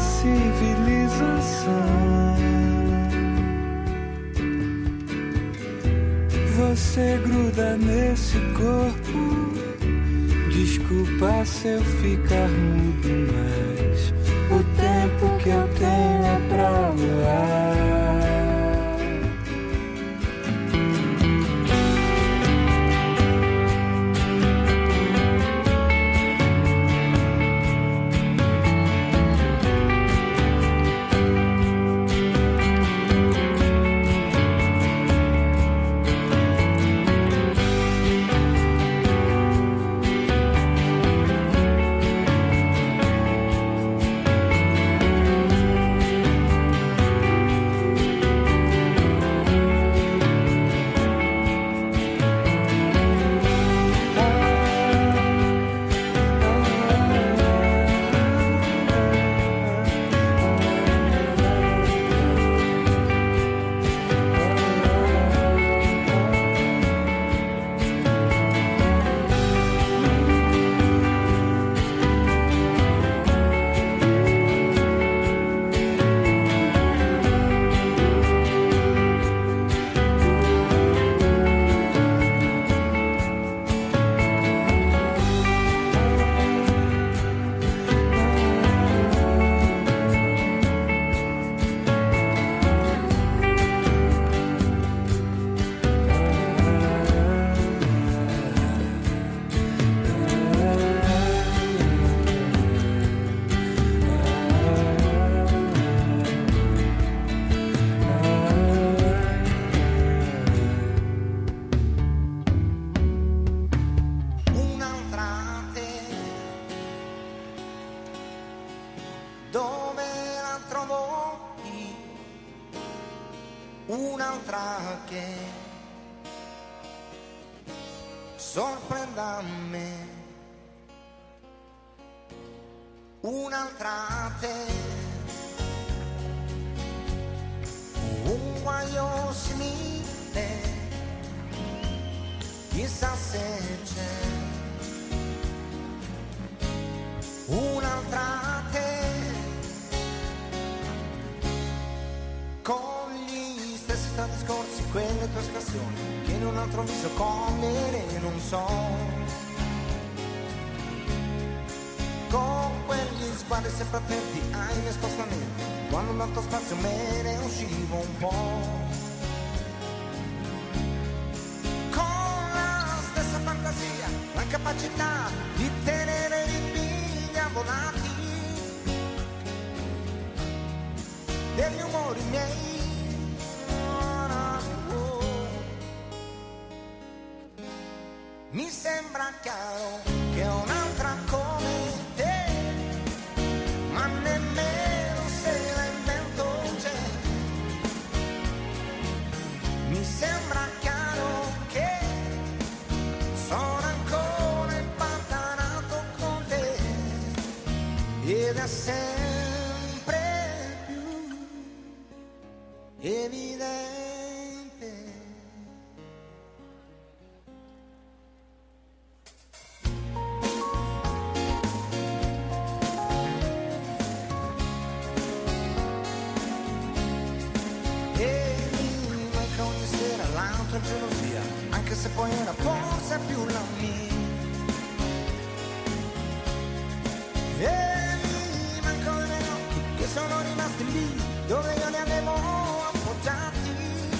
civilização. Você gruda nesse corpo. Desculpa se eu ficar mudo, mas o tempo que eu tenho é pra voar. Un'altra che sorprenda me, un'altra te, un guaio simile, chissà se c'è, un'altra te, con gli stessi stati scorsi, quelle tue espressioni che in un altro viso cogliere non so, con quegli sguardi sempre attenti ai miei spostamenti, quando l'altro spazio me ne uscivo un po', con la stessa fantasia, la capacità di tenere i figli avvolati degli umori miei. Mi sembra chiaro che è un'altra come te, ma nemmeno se la invento c'è. Mi sembra chiaro che sono ancora impantanato con te ed è sempre più evidente. Gelosia, anche se poi era forse più la mia, e mi mancano i miei occhi che sono rimasti lì dove io li avevo appoggiati,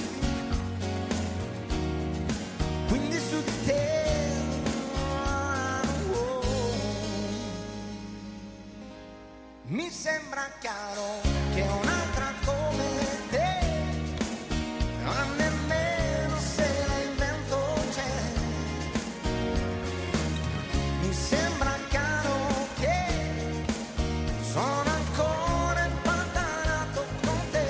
quindi su di te mi sembra chiaro che è un'altra come te, non ha nemmeno se la invento c'è. Mi sembra chiaro che sono ancora impantanato con te.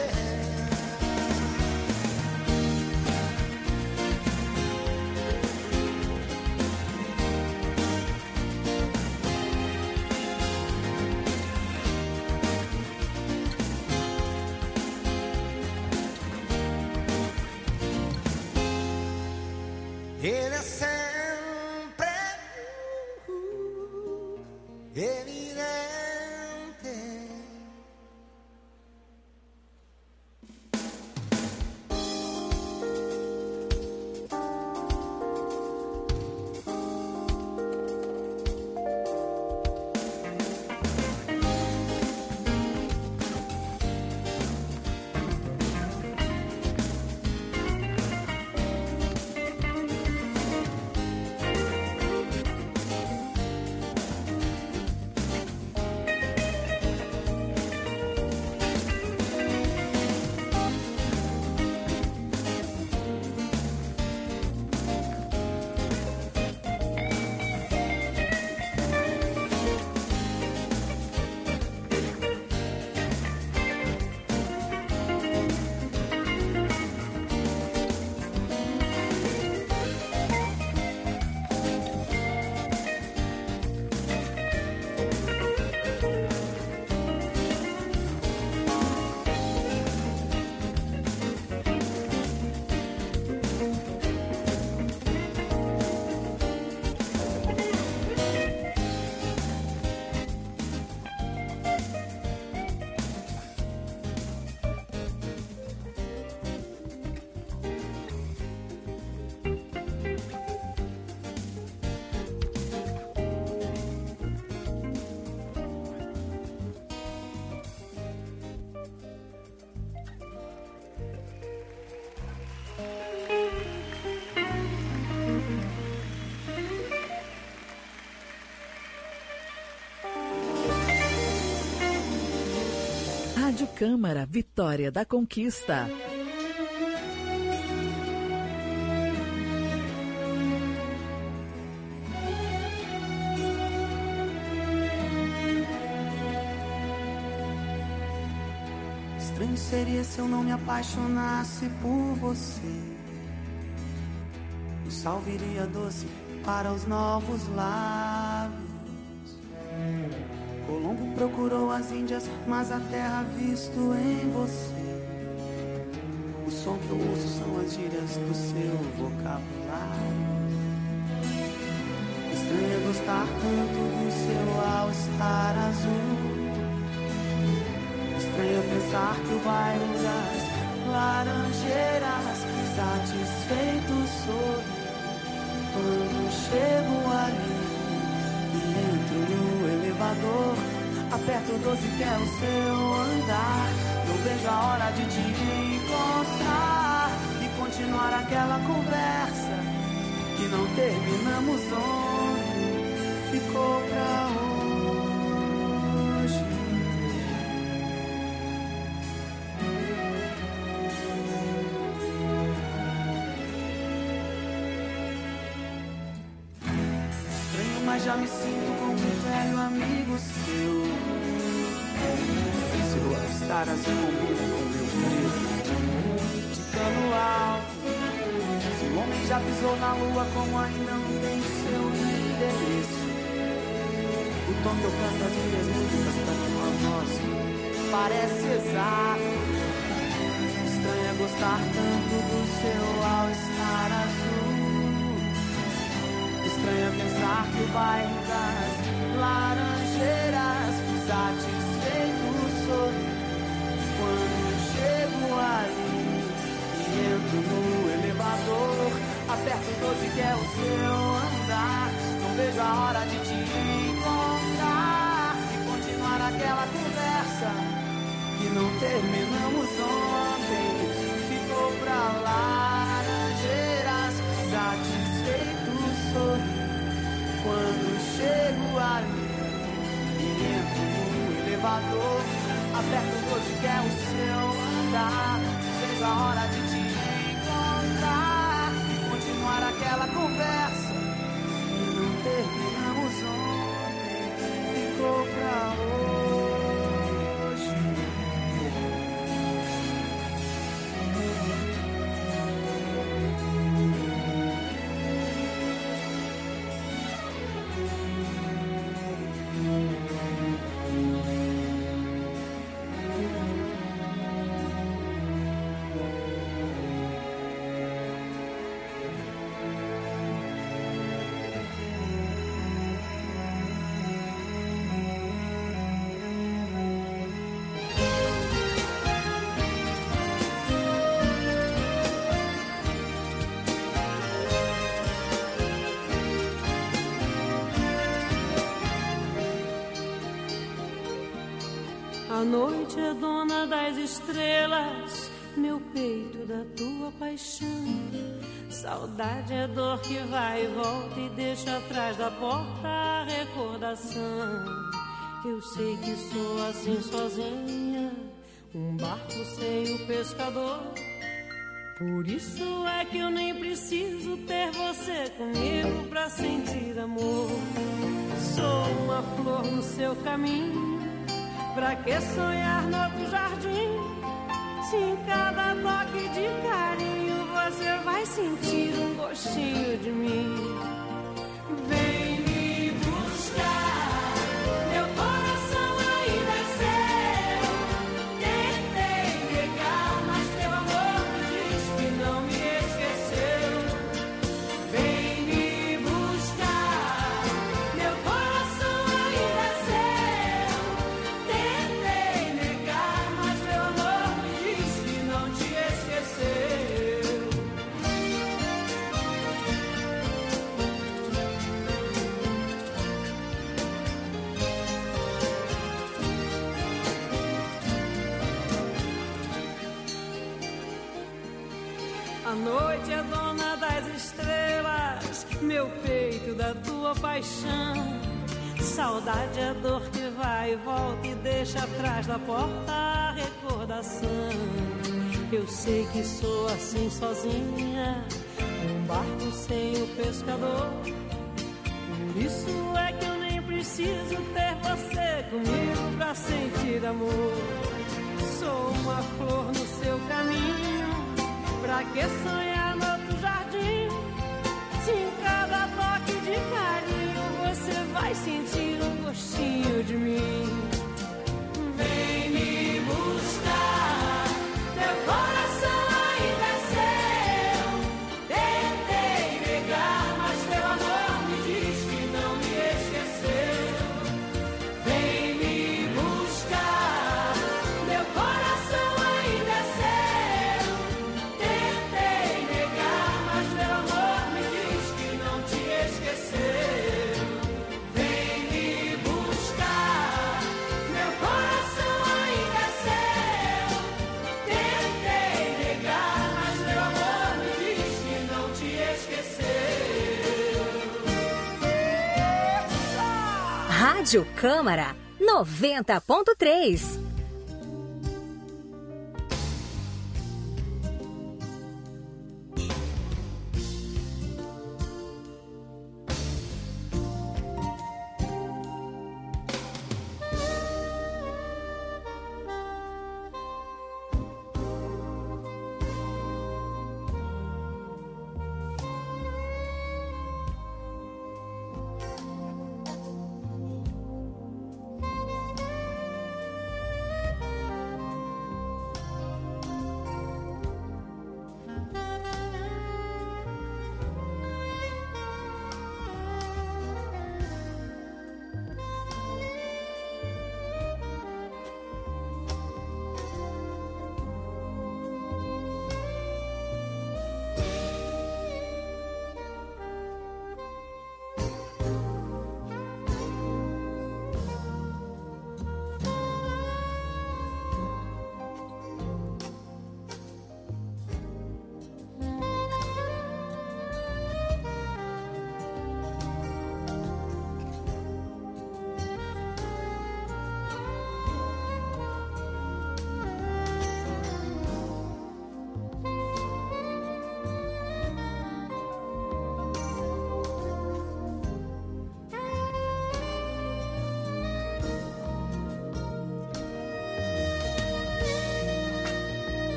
Rádio Câmara, Vitória da Conquista. Estranho seria se eu não me apaixonasse por você. O sal viria doce para os novos lábios. Colombo procurou as Índias, mas a terra visto em você. O som que eu ouço são as gírias do seu vocabulário. Estranho é gostar tanto do seu all-star azul. Estranho é pensar que o bairro das laranjeiras satisfeito sou quando chego ali e entro no elevador. Aperto o 12 que é o seu andar. Eu vejo a hora de te encontrar e continuar aquela conversa que não terminamos ontem. Ficou pra hoje. Estranho, mas já me sinto como um velho amigo seu. Seu all-star azul combina com meu brilho de cano alto. Se o homem já pisou na lua, como ainda não tem seu endereço. O tom que eu canto as minhas músicas pra tua voz parece exato. Estranho é gostar tanto do seu all-star azul. Estranho é pensar que o bairro das laranjeiras satisfeito sou quando chego ali e entro no elevador. Aperto o 12 que é o seu andar. Não vejo a hora de te encontrar e continuar aquela conversa que não terminamos ontem. Ficou pra laranjeiras satisfeito sou quando chego ali e entro no elevador. Aperto o 12 que é o seu andar. Vejo a hora de te encontrar e continuar aquela conversa que não terminamos ontem. Ficou pra hoje. A noite é dona das estrelas, meu peito da tua paixão. Saudade é dor que vai e volta e deixa atrás da porta a recordação. Eu sei que sou assim sozinha, um barco sem o pescador. Por isso é que eu nem preciso ter você comigo pra sentir amor. Sou uma flor no seu caminho, pra que sonhar no outro jardim? Se em cada toque de carinho você vai sentir um gostinho de mim. Vem me buscar, meu coração ainda é seu. Tentei negar, mas teu amor me diz que não me esqueceu. Vem me buscar, meu coração ainda é seu. Tentei negar, mas teu amor me diz que não te esqueceu. A noite é dona das estrelas, meu peito da tua paixão. Saudade é dor que vai e volta e deixa atrás da porta a recordação. Eu sei que sou assim sozinha, um barco sem o pescador. Por isso é que eu nem preciso ter você comigo pra sentir amor. Sou uma flor no seu caminho, pra que sonhar no outro jardim? Se em cada toque de carinho você vai sentir um gostinho de mim. Vem me buscar, meu coração ainda é seu. Tentei negar, mas teu amor me diz que não me esqueceu. Vem me buscar, meu coração ainda é seu. Tentei negar, mas teu amor me diz que não te esqueceu. Vem me buscar, meu coração ainda é seu. Tentei negar, mas teu amor me diz que não te esqueceu. Rádio Câmara 90.3.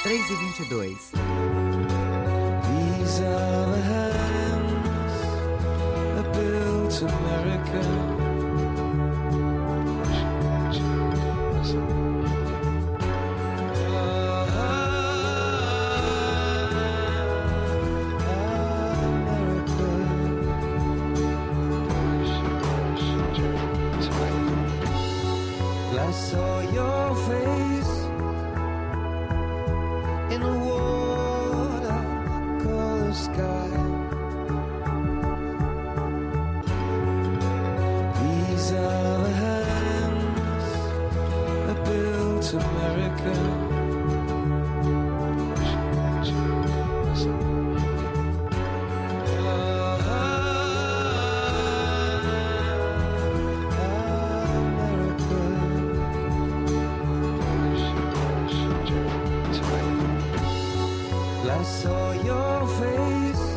3:22. These are the hands that built America. I saw your face in a watercolor sky. These are the hands that built America. I saw your face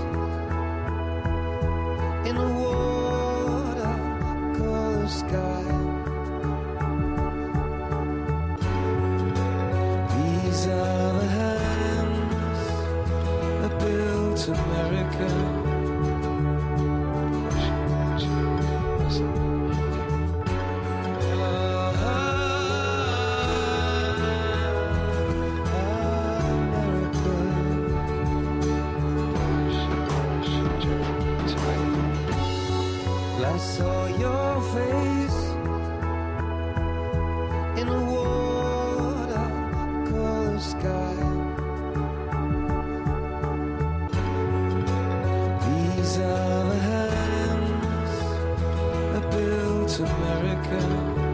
in a watercolor sky. These are the hands that built America. I saw your face in a watercolor sky. These are the hands that built America.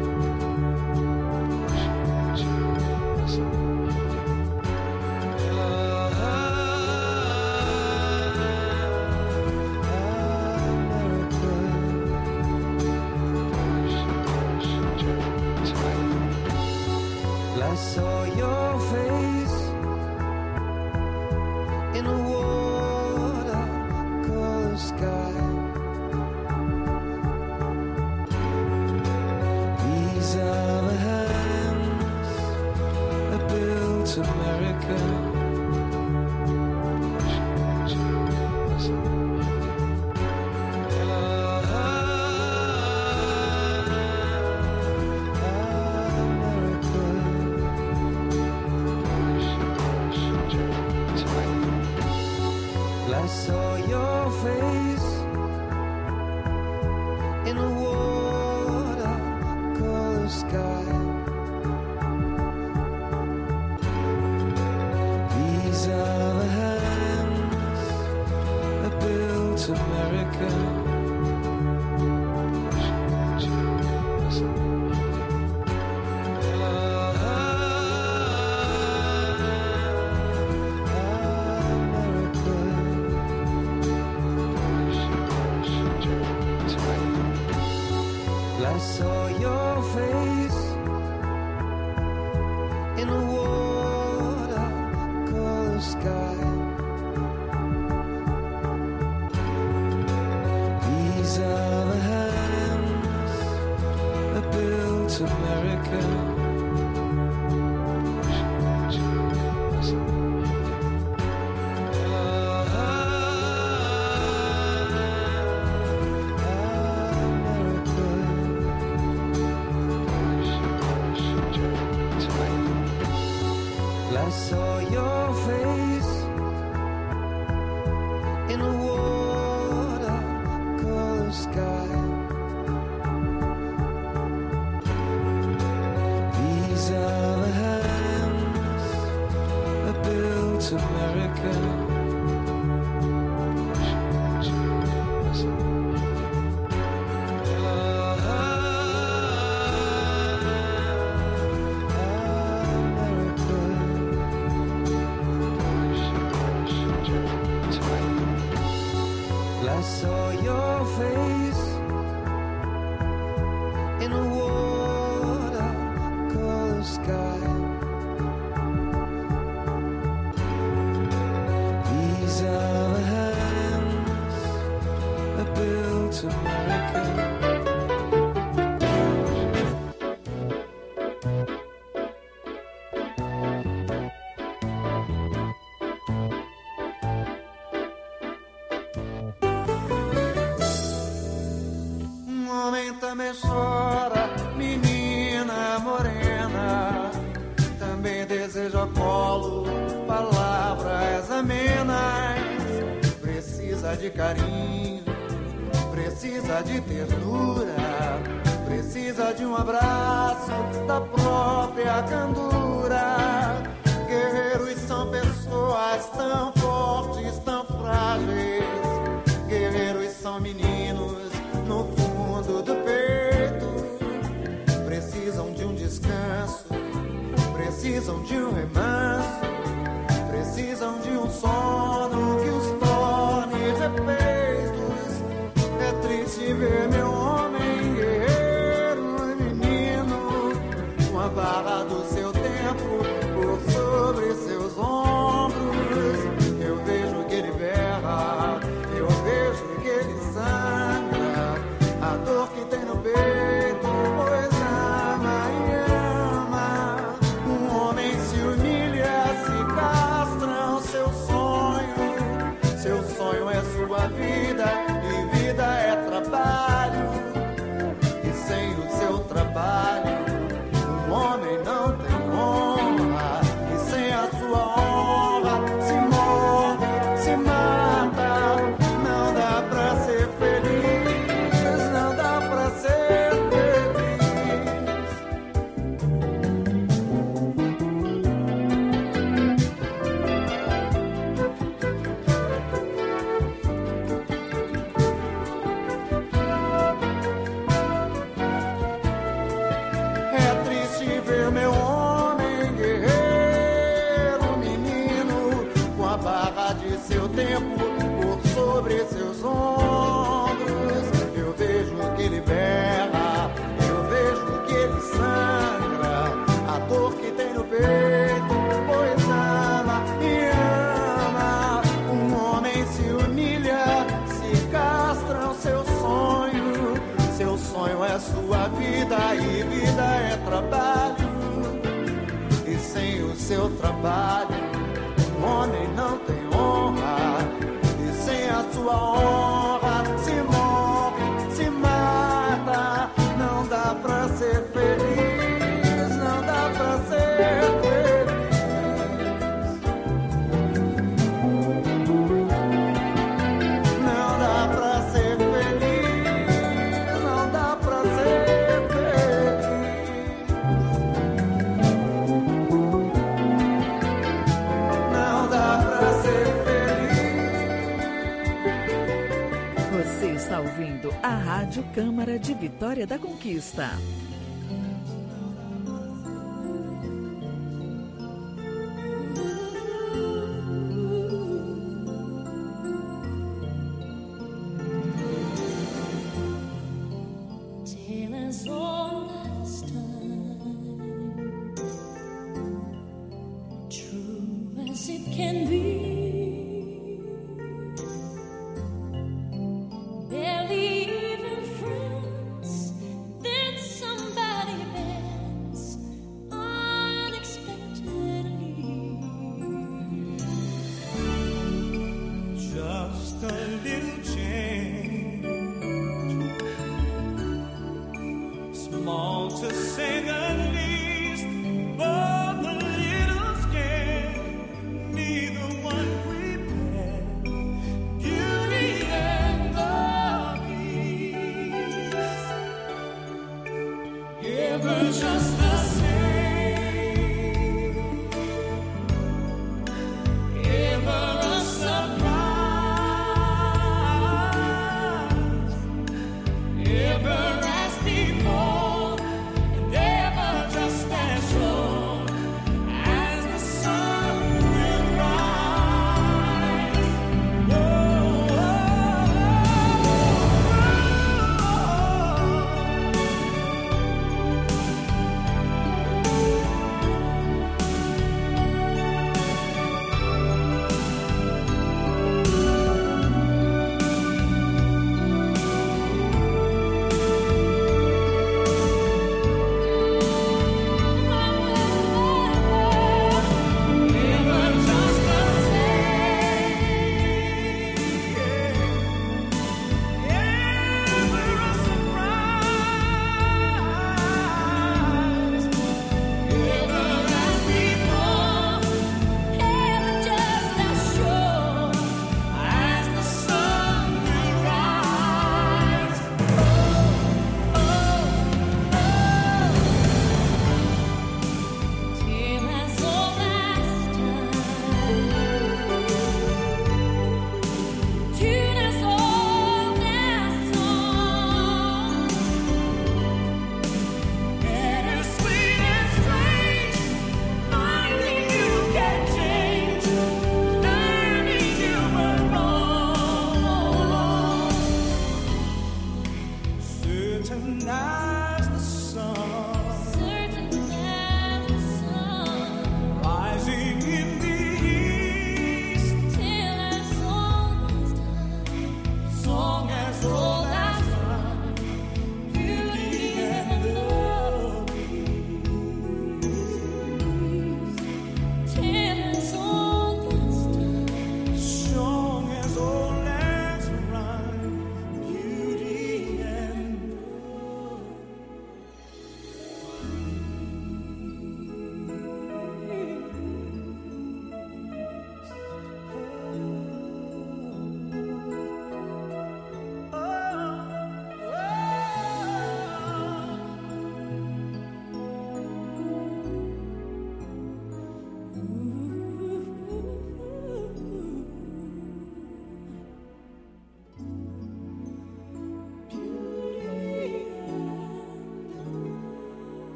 I saw your face in a watercolor sky. These are the hands that built America. I saw your face in a watercolor sky. These are the hands that built America. I saw your face in a watercolor sky. These are the hands that built America. I saw your face in a watercolor sky. These are the hands that built America. I saw your face in a watercolor sky. cerveja, colo, palavras amenas. Precisa de carinho, precisa de ternura, precisa de um abraço da própria candura. Guerreiros são pessoas tão fortes, tão frágeis. Guerreiros são meninos no fundo do peito. Precisam de um descanso, precisam de um remanso, precisam de um sono que os torne refeitos. É triste ver meu homem guerreiro, menino, com a barra do seu tempo por sobre seus ombros. Eu vejo que ele berra, eu vejo que ele sangra, a dor que tem no peito, pois ama e ama. Um homem se humilha, se castram seu sonho é sua vida, e vida é trabalho, e sem o seu trabalho, um homem não tem honra, e sem a sua honra, se morre, se mata. Não dá pra ser feliz, não dá pra ser tempo por sobre seus ombros. Eu vejo que ele berra, eu vejo que ele sangra, a dor que tem no peito, pois ama e ama. Um homem se humilha, se castram seu sonho é sua vida, e vida é trabalho, e sem o seu trabalho, um homem não tem honra, e sem a sua honra se morre, se mata. Não dá pra ser feliz, não dá pra ser feliz. Não dá pra ser feliz, não dá pra ser feliz. Não dá pra ser feliz. Você está ouvindo a Rádio Câmara de Vitória da Conquista. Till as old as time, true as it can be. Barely even friends, then some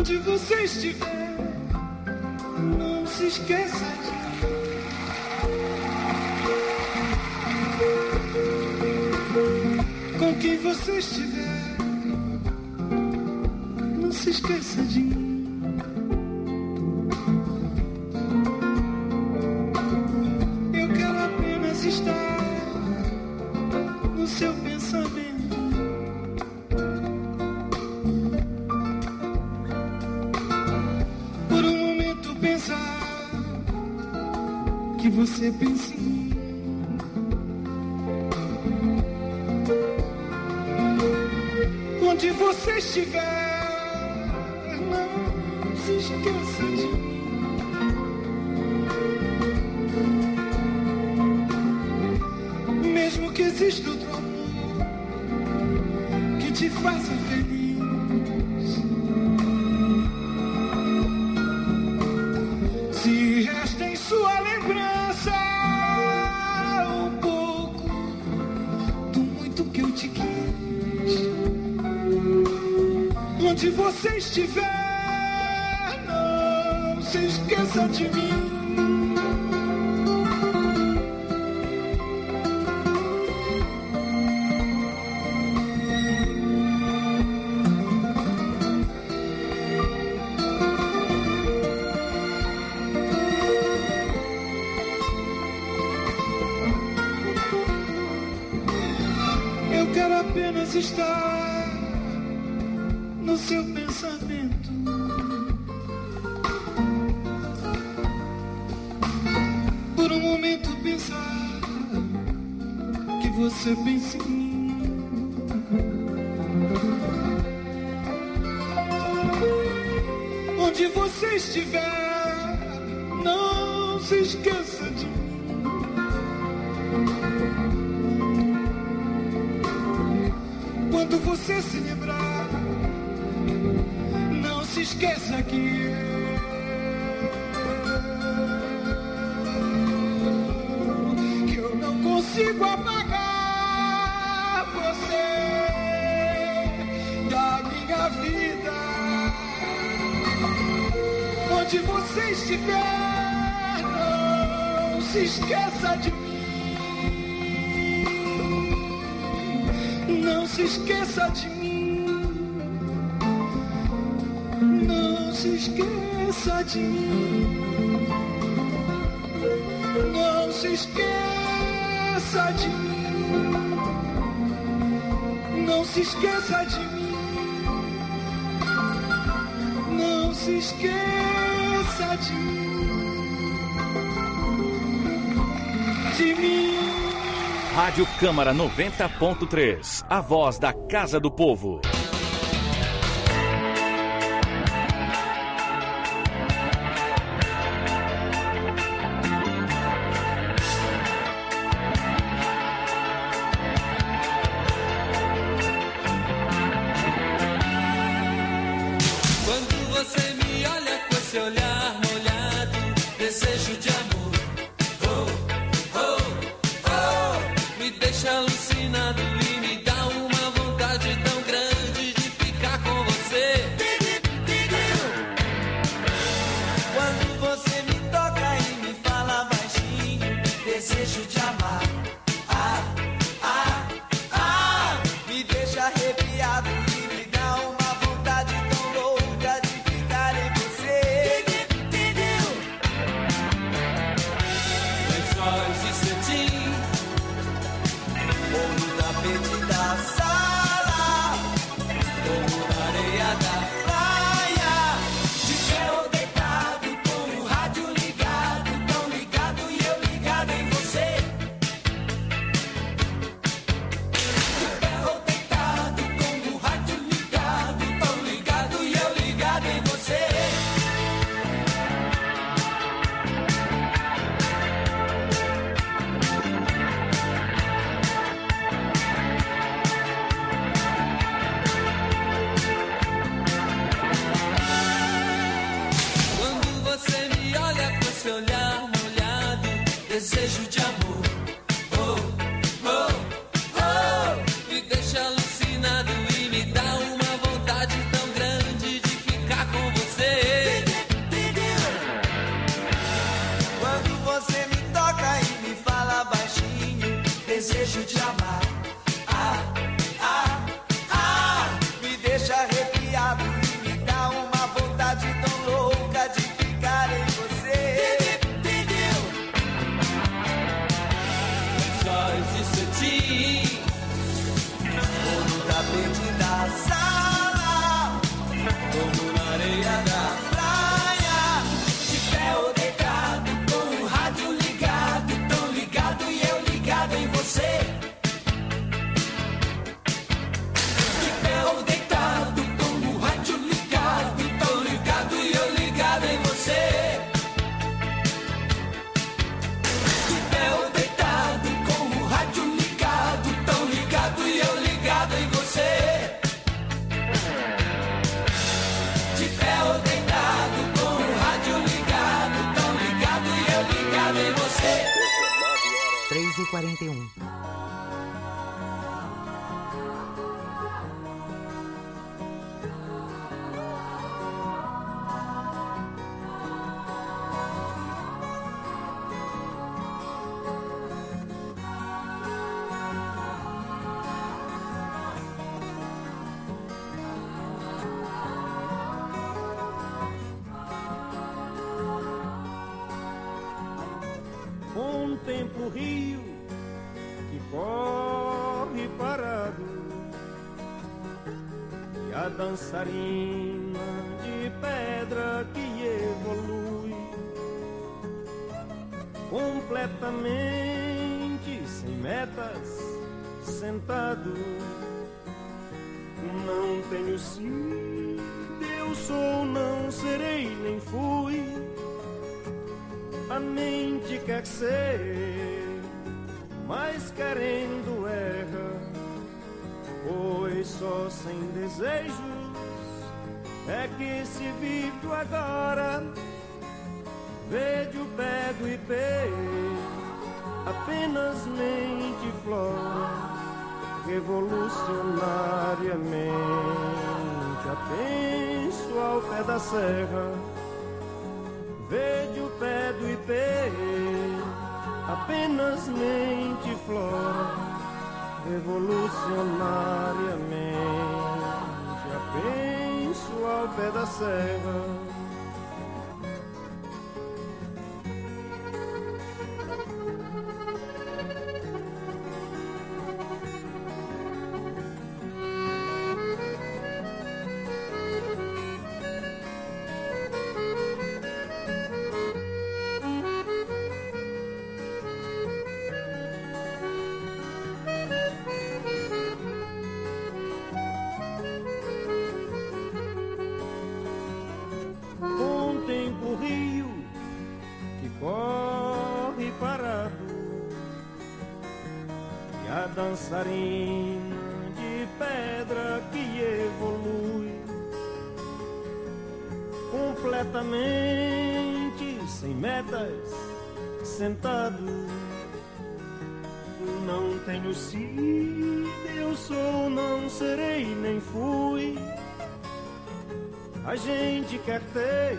Onde você estiver, não se esqueça de mim. Com quem você estiver, não se esqueça de mim. Eu quero apenas estar no seu pensamento. Por um momento pensar que você pensa em mim. Onde você estiver, não se esqueça de mim. Mesmo que exista outro amor que te faça feliz, se resta em sua lembrança um pouco do muito que eu te quis. Onde você estiver, não se esqueça de mim. Eu quero apenas estar no seu pensamento. Por um momento pensar que você pensa em mim. Onde você estiver, não se esqueça de mim. Quando você se lembrar, não se esqueça que eu não consigo apagar você da minha vida. Onde você estiver, não se esqueça de mim. Não se esqueça de mim. Não se esqueça de mim. Não se esqueça de mim. Não se esqueça de mim. Não se esqueça de mim. Rádio Câmara 90.3, a voz da Casa do Povo. Quando você me olha com esse olhar molhado, desejo de amor. Me deixa alucinado e me dá uma vontade tão grande de ficar com você. Quando você me toca e me fala baixinho, desejo de amar. Me deixa arrepiado e me dá uma vontade tão louca de ficar em você. Lençóis e cetim, ou no tapete desejo de amar. Me deixa arrepiado e me dá uma vontade tão louca de ficar em você. Só existe ti No tapete da sala, como na areia da praia, de pé ou deitado, com o rádio ligado, tão ligado e eu ligado em você. De pé ou deitado, com o rádio ligado, tão ligado e eu ligado em você. De pé ou deitado, com o rádio ligado, tão ligado e eu ligado em você. De pé ou deitado, com o rádio ligado, tão ligado e eu ligado em você. 3h41. Contemplo o rio que corre parado e a dançarina de pedra que evolui completamente sem metas, sentado. Não tenho sido, eu sou, não serei, nem fui. A mente quer ser, mas querendo erra, pois só sem desejos é que se vive o agora. Vejo, pego e pego, apenas mente flora, revolucionariamente apenso ao pé da serra. Vejo, pego e pego, apenas mente flora, revolucionariamente apenso ao pé da serra. Dançarina de pedra que evolui completamente sem metas, sentado. Não tenho sido, eu sou, não serei, nem fui. A gente quer ter,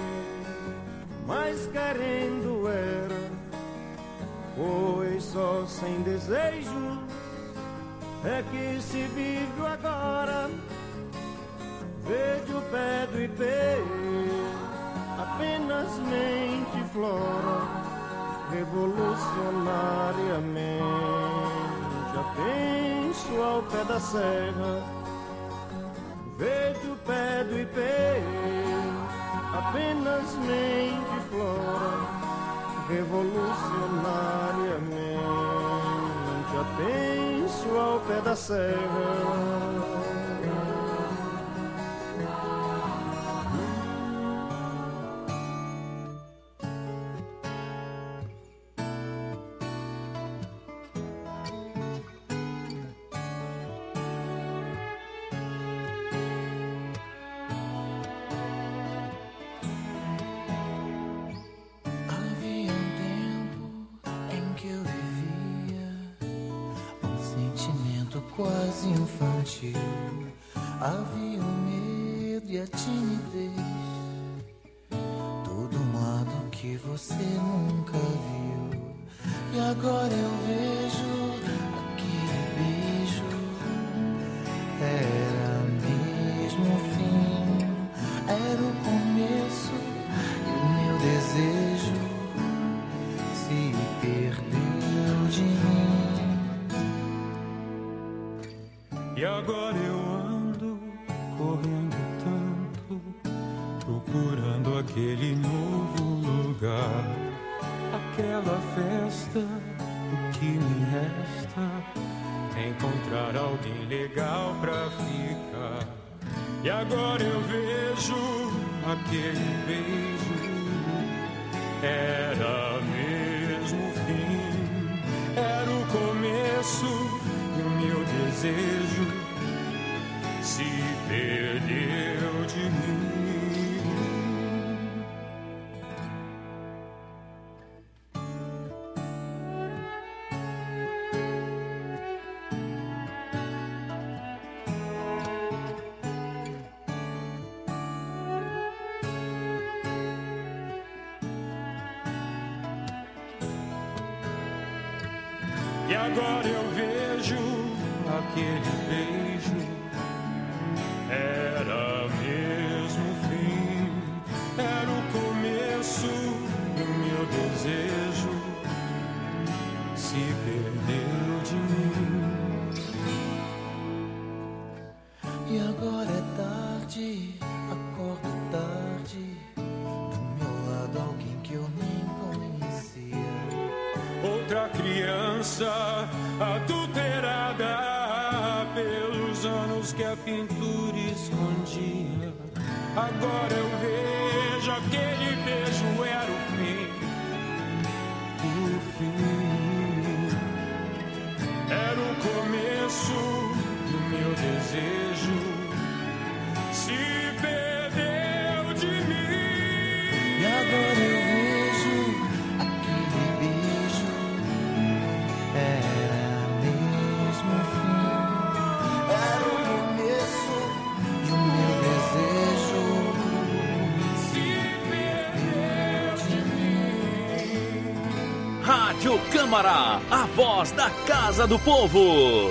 mas querendo era, pois só sem desejo é que se vive o agora. Vejo, pego e pego, apenas mente flora, revolucionariamente apenso ao pé da serra. Vejo, pego e pego, apenas mente flora, revolucionariamente apenso ao pé da serra. Quase infantil, havia o medo e a timidez, todo modo que você nunca viu. E agora eu vejo E agora eu ando correndo tanto, procurando aquele novo lugar, aquela festa. O que me resta é encontrar alguém legal pra ficar. E agora eu vejo aquele beijo, era mesmo o fim, era o começo. E o meu desejo se perdeu de mim. E agora eu vejo aquele beijo, era mesmo o fim, era o começo. E o meu desejo se perdeu de mim. E agora é tarde, acordo tarde, do meu lado alguém que eu nem conhecia. Outra criança adulterada pelos anos que a pintura escondia. Agora eu vejo aquele beijo era o fim, era o começo do meu desejo se perdeu de mim. E agora eu vejo aquele beijo, era mesmo o fim, era o começo e o meu desejo se perdeu de mim. Rádio Câmara, a voz da Casa do Povo.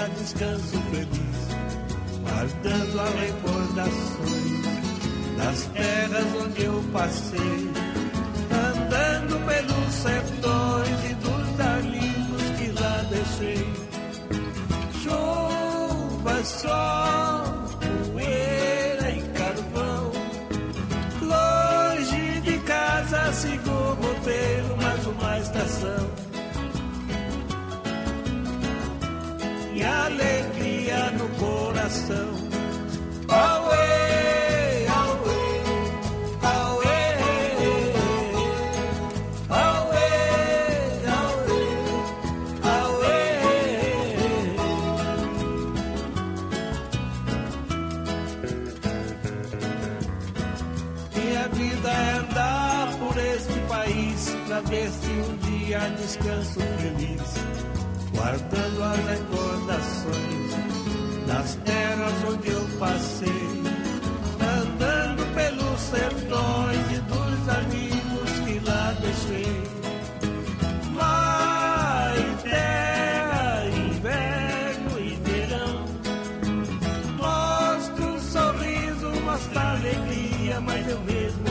dia descanso feliz, guardando as recordações das terras onde eu passei, andando pelos sertões e dos amigos que lá deixei. Chuva, sol, poeira e carvão, longe de casa sigo o roteiro, mais uma estação. E alegria no coração. Auê, auê, auê, auê, auê, auê. Minha vida é andar por este país, pra ver se um dia descanso feliz, guardando as recordações das terras onde eu passei, andando pelos sertões e dos amigos que lá deixei. Mar e terra, inverno e verão, mostra um sorriso, mostra alegria, mas eu mesmo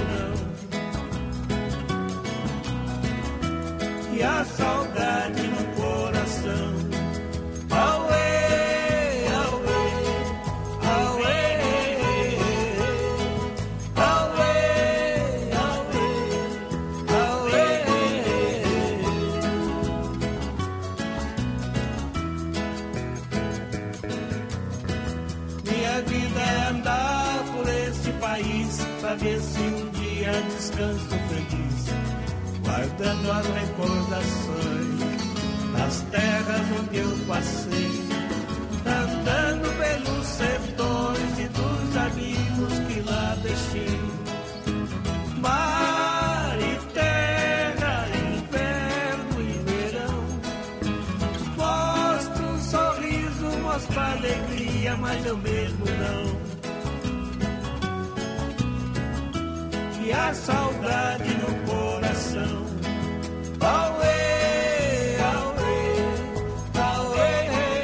não. E a saudade no coração. Auê, auê, auê, auê, auê, auê. Minha vida é andar por este país, pra ver se um dia descanso feliz, guardando as recordações das terras onde eu passei, andando pelos sertões e dos amigos que lá deixei. Mar e terra, inverno e verão, mostra um sorriso, mostra alegria, mas eu mesmo não. E a saudade no coração. Auê, auê, auê,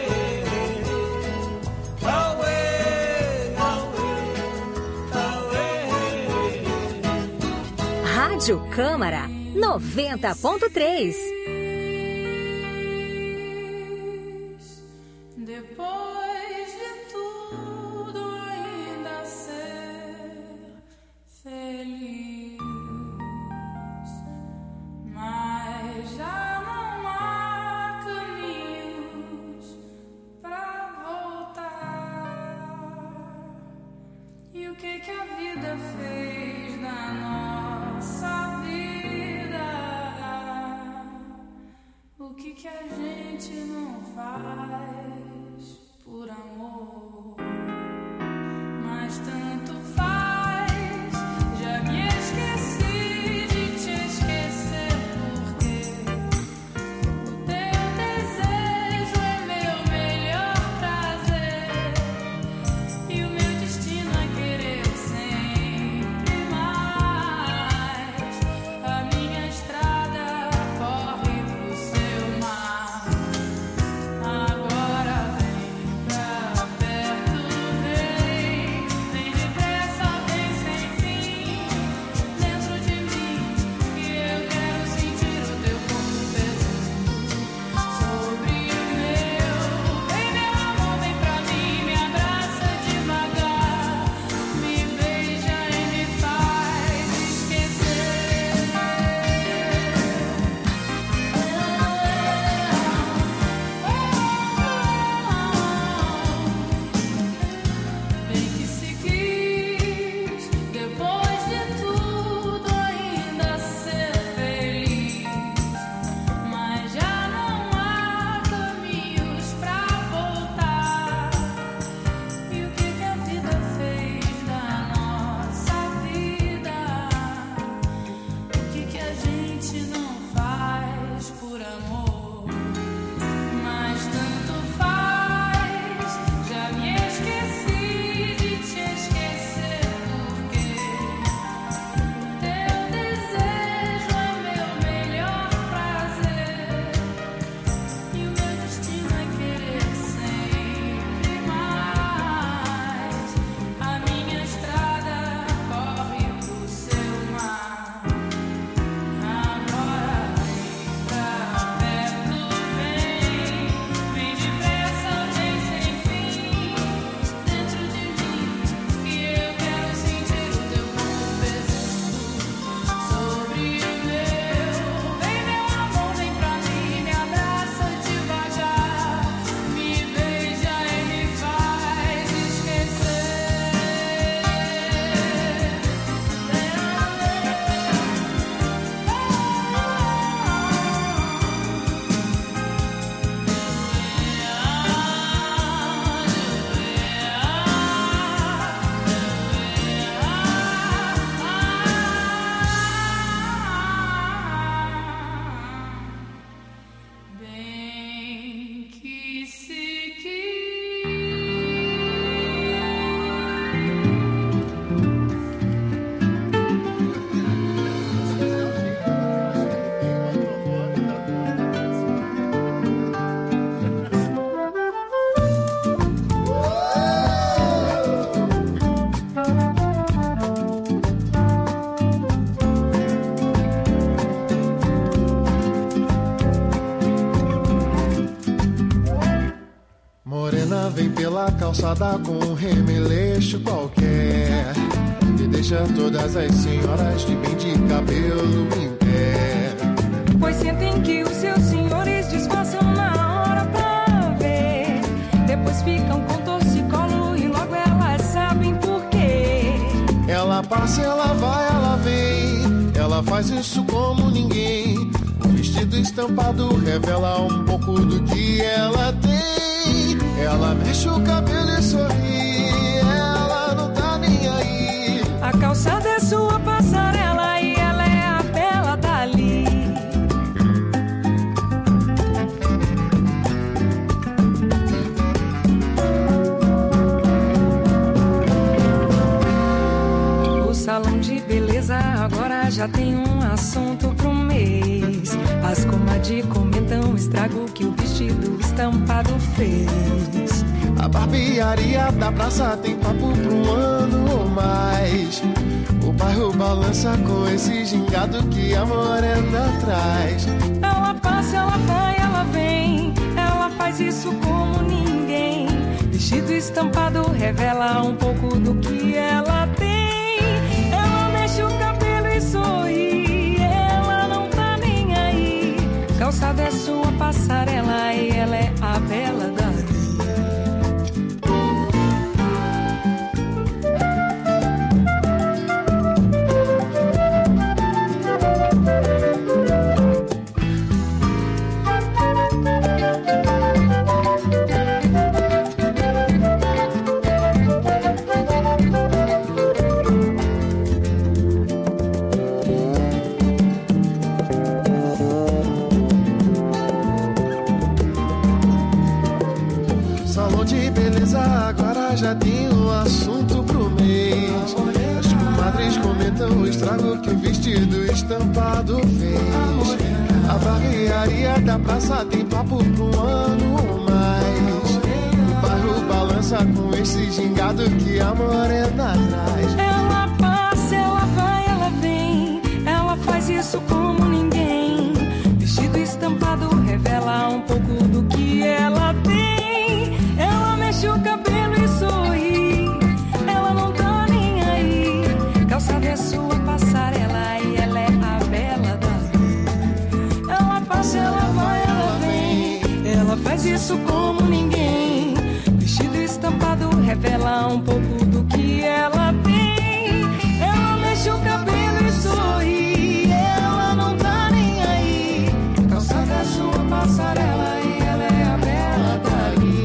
auê, auê, auê. Rádio Câmara 90.3. Depois de tudo ainda ser feliz, mas já não há caminhos pra voltar. E o que a vida fez na nossa vida? O que a gente não faz por amor? Mas tanto faz, já me esqueci de te esquecer, porque o teu desejo é meu melhor prazer, e o meu destino é querer sempre mais. A minha estrada corre pro seu mar. Agora vem pra perto morena vem pela calçada com um remeleixo qualquer e deixa todas as senhoras de bem de cabelo em pé. Pois sentem que os seus senhores disfarçam na hora pra ver. Depois ficam com torcicolo e logo elas sabem por quê. Ela passa, ela vai, ela vem. Ela faz isso como ninguém. O vestido estampado revela um pouco do que ela tem. Ela mexe o cabelo e sorri. Ela não tá nem aí. A calçada é sua passarela e ela é a bela dali. O salão de beleza agora já tem um assunto pro mês. As comadres comentam o estrago que o vestido estampado fez. A barbearia da praça tem papo pra um ano ou mais. O bairro balança com esse gingado que a morena traz. Ela passa, ela vai, ela vem. Ela faz isso como ninguém. Vestido estampado revela um pouco do que ela tem. Ela mexe o cabelo e sorri. Ela não tá nem aí. Calçada é sua passarela e ela é a bela dali. Já tem um assunto pro mês. As comadres comentam o estrago que o vestido estampado fez. A barbearia da praça tem papo pra um ano ou mais. O bairro balança com esse gingado que a morena traz. Ela passa, ela vai, ela vem. Ela faz isso como ninguém. Vestido estampado revela um pouco do que ela tem. Ela mexe o cabelo e sorri. Ela não tá nem aí. Calçada é sua passarela e ela é a bela dali. Ela passa, ela vai, ela vem. Ela faz isso como ninguém. Vestido estampado revela um pouco do que ela tem. Ela mexe o cabelo e sorri. Ela não tá nem aí. Calçada é sua passarela e ela é a bela dali.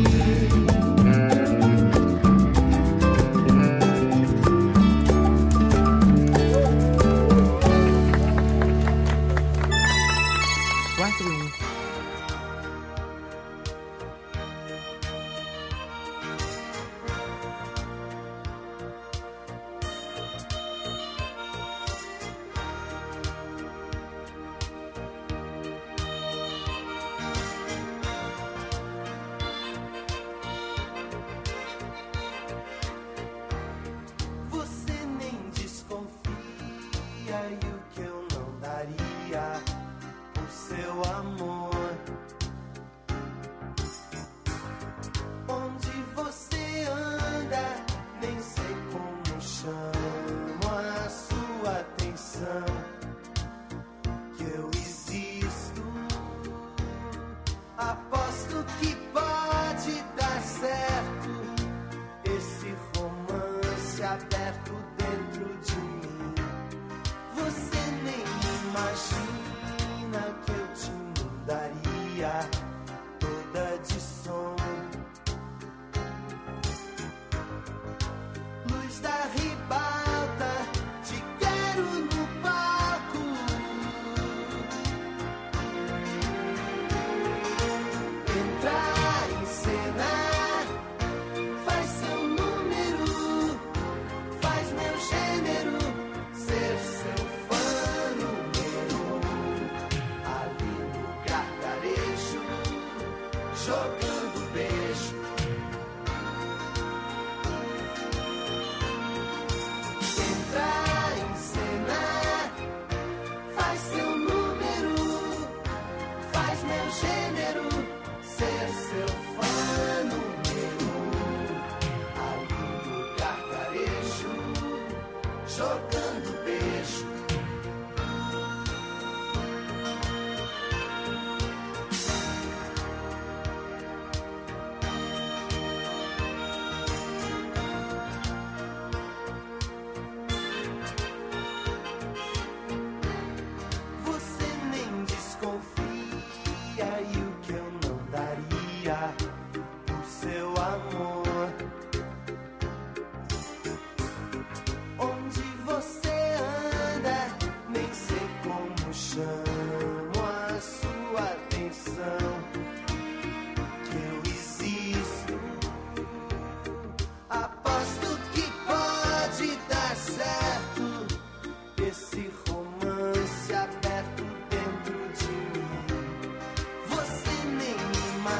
Ser seu fã no meu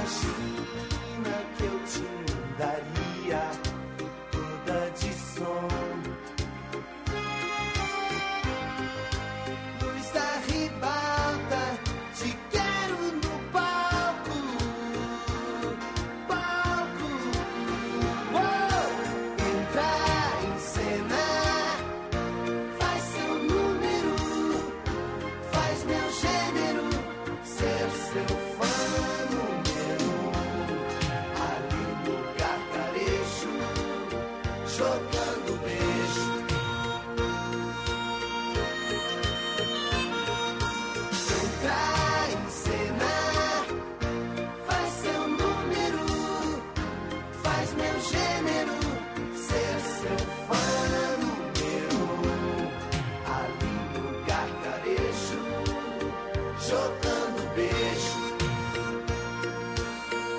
Imagina que eu te mandaria